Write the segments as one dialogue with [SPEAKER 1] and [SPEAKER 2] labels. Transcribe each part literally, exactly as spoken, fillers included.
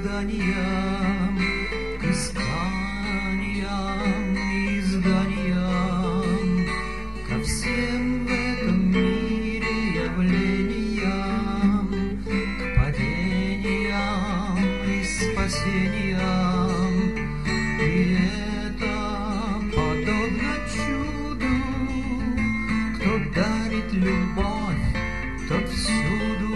[SPEAKER 1] изданиям, к исканиям и изданиям, ко всем в этом мире явлениям, к падениям и спасениям. И это подобно чуду, кто дарит любовь, тот всюду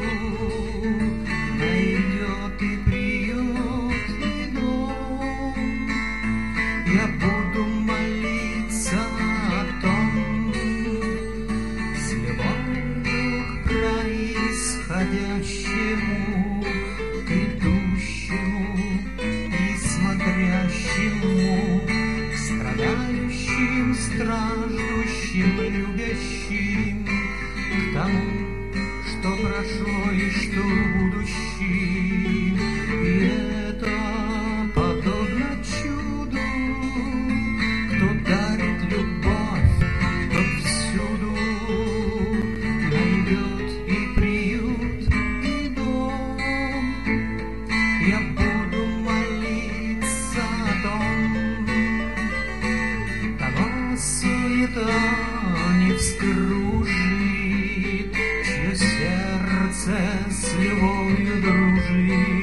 [SPEAKER 1] найдет и приют, и дом. Я буду молиться о том, с любовью к происходящему, к идущему и смотрящему, к страдающим, страждущим, любящим, к тому, что прошло и что будущим. И это подобно чуду, кто дарит любовь, тот всюду найдет и приют, и дом. Я буду молиться о том, того суета не вскружит, чье сердце с любовью дружит.